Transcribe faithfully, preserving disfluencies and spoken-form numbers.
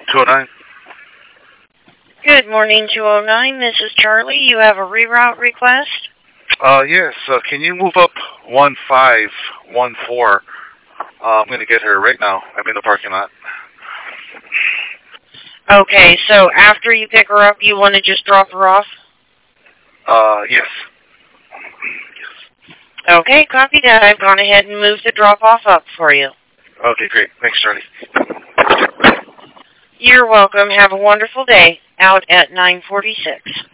two oh nine. Good morning, two oh nine. This is Charlie. You have a reroute request? Uh, yes. Uh, can you move up one five one four? Uh, I'm going to get her right now. I'm in the parking lot. Okay, so after you pick her up, you want to just drop her off? Uh, yes. Yes. Okay, copy that. I've gone ahead and moved the drop-off up for you. Okay, great. Thanks, Charlie. You're welcome. Have a wonderful day. Out at nine forty-six.